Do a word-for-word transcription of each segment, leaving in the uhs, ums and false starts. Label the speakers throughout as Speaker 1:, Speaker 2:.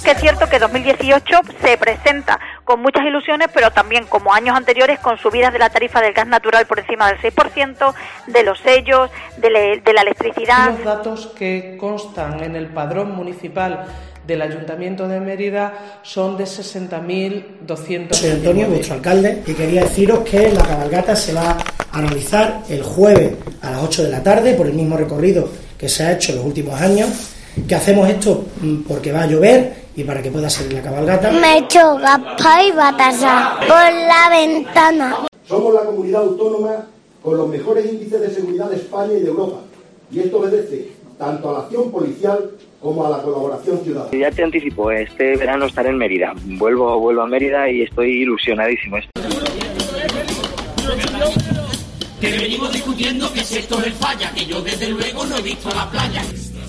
Speaker 1: que es cierto que dos mil dieciocho se presenta con muchas ilusiones, pero también como años anteriores con subidas de la tarifa del gas natural por encima del seis por ciento, de los sellos, de, le, de la electricidad.
Speaker 2: Los datos que constan en el padrón municipal del Ayuntamiento de Mérida son de sesenta mil doscientos.
Speaker 3: Soy Antonio, vuestro alcalde, y quería deciros que la cabalgata se va a realizar el jueves a las ocho de la tarde por el mismo recorrido que se ha hecho en los últimos años, que hacemos esto porque va a llover y para que pueda salir la cabalgata.
Speaker 4: Me he hecho gafas y batasa por la ventana.
Speaker 5: Somos la comunidad autónoma con los mejores índices de seguridad de España y de Europa, y esto obedece tanto a la acción policial como a la colaboración ciudadana.
Speaker 6: Ya te anticipo, este verano estaré en Mérida. Vuelvo, vuelvo a Mérida y estoy ilusionadísimo.
Speaker 7: Que venimos discutiendo que si esto es el falla, que yo desde luego no he visto la playa.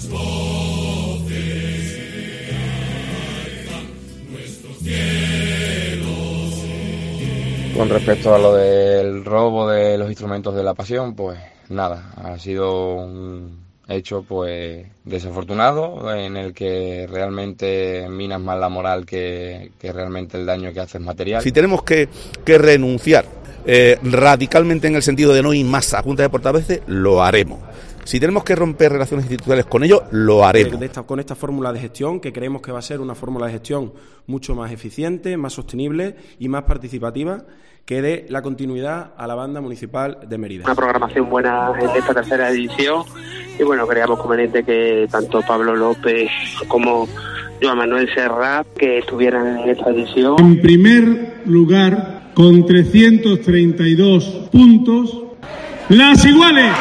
Speaker 8: Con respecto a lo del robo de los instrumentos de la pasión, pues nada, ha sido un hecho pues desafortunado en el que realmente minas más la moral que, que realmente el daño que hace es material.
Speaker 9: Si tenemos que, que renunciar eh, radicalmente en el sentido de no ir más a Junta de Portavoces, lo haremos. Si tenemos que romper relaciones institucionales con ellos, lo haremos.
Speaker 10: De esta, con esta fórmula de gestión, que creemos que va a ser una fórmula de gestión mucho más eficiente, más sostenible y más participativa, que dé la continuidad a la banda municipal de Mérida.
Speaker 11: Una programación buena en esta tercera edición y bueno, creamos conveniente que tanto Pablo López como Joan Manuel Serrat que estuvieran en esta edición.
Speaker 12: En primer lugar, con trescientos treinta y dos puntos, Las Iguales.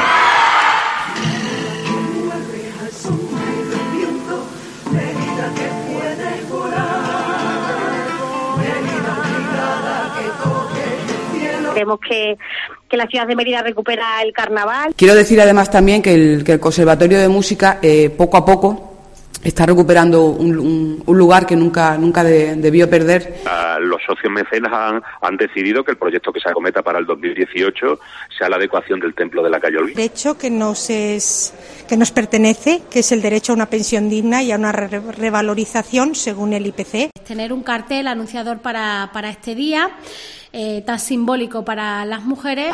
Speaker 13: Queremos que, que la ciudad de Mérida recupera el carnaval.
Speaker 14: Quiero decir además también que el, que el Conservatorio de Música eh, poco a poco está recuperando un, un, un lugar que nunca nunca de, debió perder.
Speaker 15: Uh, los socios mecenas han, han decidido que el proyecto que se acometa para el dos mil dieciocho sea la adecuación del templo de la calle Olvido.
Speaker 16: Derecho que nos es que nos pertenece, que es el derecho a una pensión digna y a una re revalorización según el I P C.
Speaker 17: Tener un cartel anunciador para, para este día, eh, tan simbólico para las mujeres.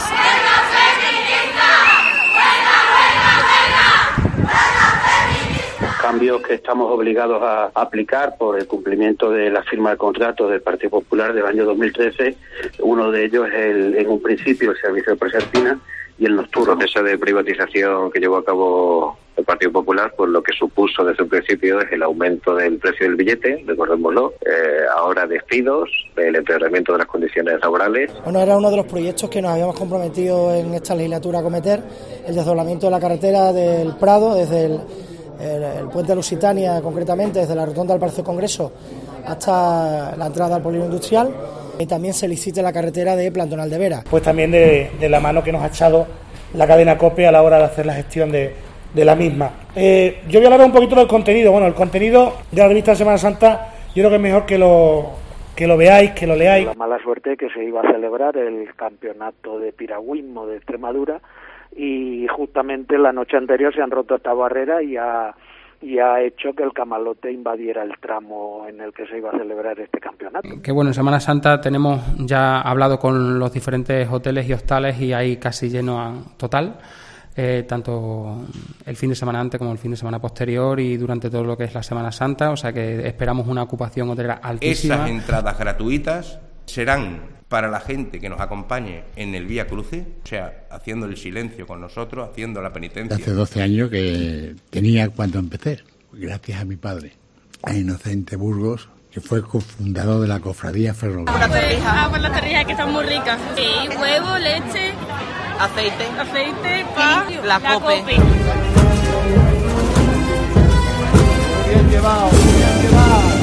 Speaker 11: Cambios que estamos obligados a aplicar por el cumplimiento de la firma de contrato del Partido Popular del año dos mil trece. Uno de ellos es, el, en un principio, el servicio de presertina y el nocturno.
Speaker 15: El proceso de privatización que llevó a cabo el Partido Popular, pues lo que supuso desde un principio es el aumento del precio del billete, recordémoslo, eh, ahora despidos, el empeoramiento de las condiciones laborales.
Speaker 3: Bueno, era uno de los proyectos que nos habíamos comprometido en esta legislatura a cometer, el desdoblamiento de la carretera del Prado, desde el, el, el puente de Lusitania, concretamente, desde la rotonda del Palacio de Congreso hasta la entrada al polígono industrial, y también se licite la carretera de Plantonal de Vera.
Speaker 18: Pues también de, de la mano que nos ha echado la cadena COPE a la hora de hacer la gestión de, de la misma. Eh, yo voy a hablar un poquito del contenido. Bueno, el contenido de la revista de Semana Santa, yo creo que es mejor que lo, que lo veáis, que lo leáis.
Speaker 19: La mala suerte que se iba a celebrar el campeonato de piragüismo de Extremadura y justamente la noche anterior se han roto esta barrera y ha... y ha hecho que el camalote invadiera el tramo en el que se iba a celebrar este campeonato.
Speaker 20: Que bueno, en Semana Santa tenemos ya hablado con los diferentes hoteles y hostales y hay casi lleno a, total, eh, tanto el fin de semana antes como el fin de semana posterior y durante todo lo que es la Semana Santa, o sea que esperamos una ocupación hotelera altísima.
Speaker 21: Esas entradas gratuitas serán para la gente que nos acompañe en el Vía Crucis, o sea, haciendo el silencio con nosotros, haciendo la penitencia.
Speaker 22: Hace doce años que tenía cuando empecé, gracias a mi padre, a Inocente Burgos, que fue cofundador de la cofradía ferroviaria.
Speaker 23: Ah, por la torrija, que están muy ricas. Sí, huevo, leche,
Speaker 24: aceite,
Speaker 23: aceite, pan,
Speaker 24: la, la cope. cope.
Speaker 25: Bien llevado, bien llevado.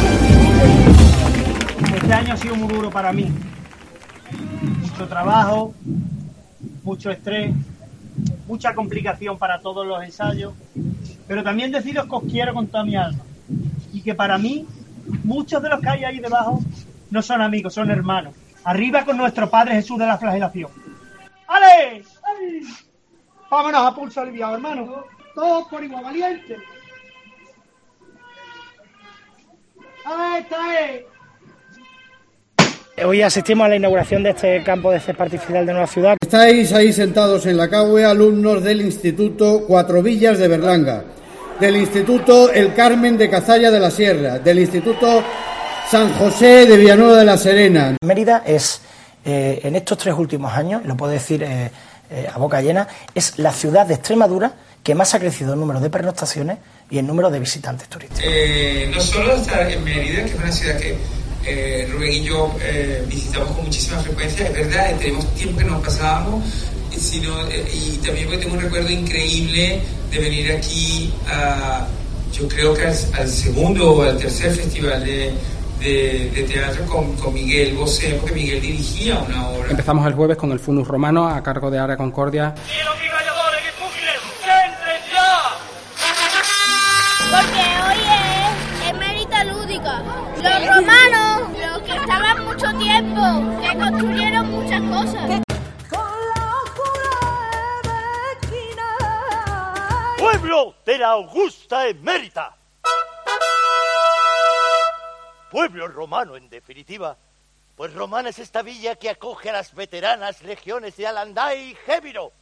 Speaker 25: Este año ha sido muy duro para mí. Mucho trabajo, mucho estrés, mucha complicación para todos los ensayos, pero también deciros que os quiero con toda mi alma y que para mí muchos de los que hay ahí debajo no son amigos, son hermanos. Arriba con nuestro Padre Jesús de la flagelación. ¡Ale! ¡Ale! Vámonos a pulso aliviado, hermano. Todos por igual, valientes.
Speaker 3: Hoy asistimos a la inauguración de este campo de césped artificial de Nueva Ciudad.
Speaker 1: Estáis ahí sentados en la caue alumnos del Instituto Cuatro Villas de Berlanga, del Instituto El Carmen de Cazalla de la Sierra, del Instituto San José de Villanueva de la Serena.
Speaker 3: Mérida es, eh, en estos tres últimos años, lo puedo decir eh, eh, a boca llena, es la ciudad de Extremadura que más ha crecido en número de pernoctaciones y en número de visitantes turísticos.
Speaker 2: Eh, no solo estar en Mérida, que es una ciudad que eh, Rubén y yo eh, visitamos con muchísima frecuencia, es verdad, tenemos tiempo que nos pasábamos, sino, eh, y también porque tengo un recuerdo increíble de venir aquí a, yo creo que al, al segundo o al tercer festival de, de, de teatro con, con Miguel Bosé, porque Miguel dirigía una obra.
Speaker 20: Empezamos el jueves con el Funus Romano a cargo de Área Concordia.
Speaker 4: Porque hoy es emérita lúdica. Los romanos, los que estaban mucho tiempo, que construyeron muchas cosas.
Speaker 5: Pueblo de la Augusta Emérita. Pueblo romano, en definitiva, pues romana es esta villa que acoge a las veteranas legiones de Alanday y Gébiro.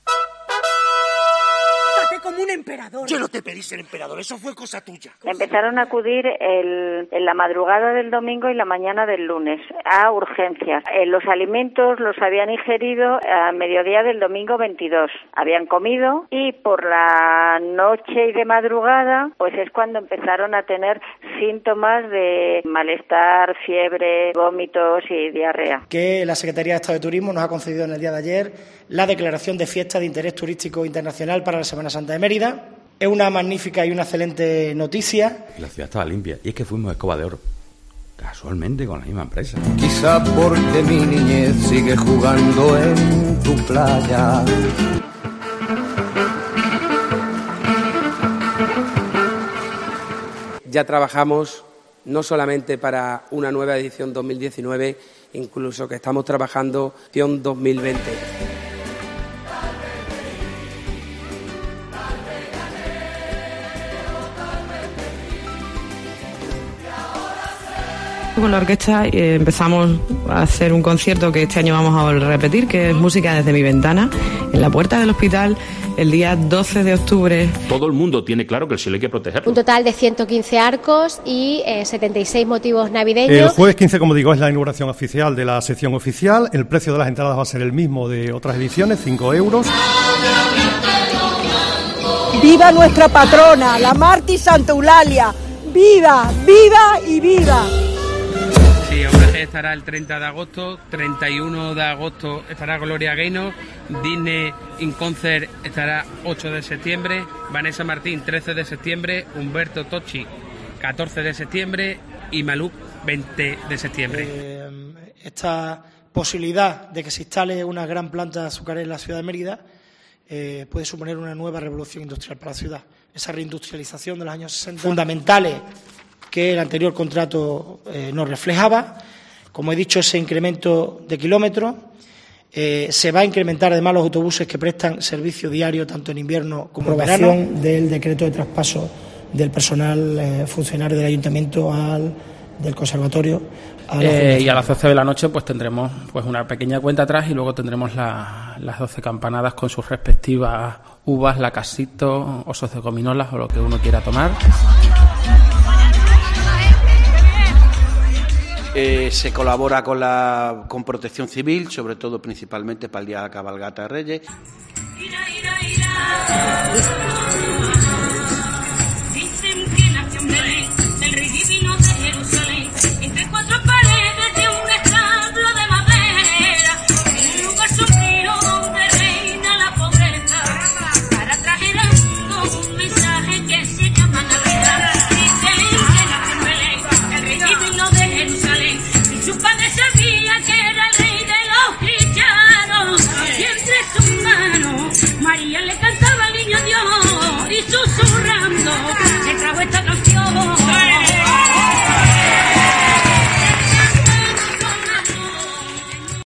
Speaker 6: Como un emperador.
Speaker 5: Yo no te pedí ser emperador, eso fue cosa tuya.
Speaker 26: Empezaron a acudir el, en la madrugada del domingo y la mañana del lunes a urgencias. Eh, los alimentos los habían ingerido a mediodía del domingo veintidós. Habían comido y por la noche y de madrugada pues es cuando empezaron a tener síntomas de malestar, fiebre, vómitos y diarrea.
Speaker 3: Que la Secretaría de Estado de Turismo nos ha concedido en el día de ayer la declaración de fiesta de interés turístico internacional para la Semana Santa de Mérida. Es una magnífica y una excelente noticia.
Speaker 27: La ciudad estaba limpia y es que fuimos Escoba de Oro, casualmente con la misma empresa.
Speaker 28: Quizá porque mi niñez sigue jugando en tu playa.
Speaker 29: Ya trabajamos no solamente para una nueva edición dos mil diecinueve, incluso que estamos trabajando edición dos mil veinte.
Speaker 30: Con la orquesta eh, empezamos a hacer un concierto que este año vamos a repetir, que es Música desde mi ventana, en la puerta del hospital, el día doce de octubre.
Speaker 31: Todo el mundo tiene claro que el cielo hay que protegerlo.
Speaker 32: Un total de ciento quince arcos y eh, setenta y seis motivos navideños.
Speaker 33: El jueves quince, como digo, es la inauguración oficial de la sección oficial. El precio de las entradas va a ser el mismo de otras ediciones, cinco euros.
Speaker 6: ¡Viva nuestra patrona, la Marti Santa Eulalia! ¡Viva, viva y viva!
Speaker 20: Sí, Obraje estará el treinta de agosto, treinta y uno de agosto estará Gloria Gaynor, Disney in Concert estará ocho de septiembre, Vanessa Martín trece de septiembre, Humberto Tocci catorce de septiembre y Maluk veinte de septiembre.
Speaker 3: Eh, esta posibilidad de que se instale una gran planta azucarera en la ciudad de Mérida eh, puede suponer una nueva revolución industrial para la ciudad. Esa reindustrialización de los años sesenta, fundamentales que el anterior contrato eh, nos reflejaba. Como he dicho, ese incremento de kilómetros. Eh, se va a incrementar además los autobuses que prestan servicio diario tanto en invierno como en verano. Aprobación del decreto de traspaso del personal eh, funcionario del ayuntamiento al del conservatorio. A
Speaker 20: eh, y a las doce de la noche pues tendremos pues una pequeña cuenta atrás y luego tendremos la, las doce campanadas con sus respectivas uvas, lacasito, osos de gominolas o lo que uno quiera tomar.
Speaker 34: Eh, se colabora con la con Protección Civil, sobre todo principalmente para el día de la cabalgata de Reyes.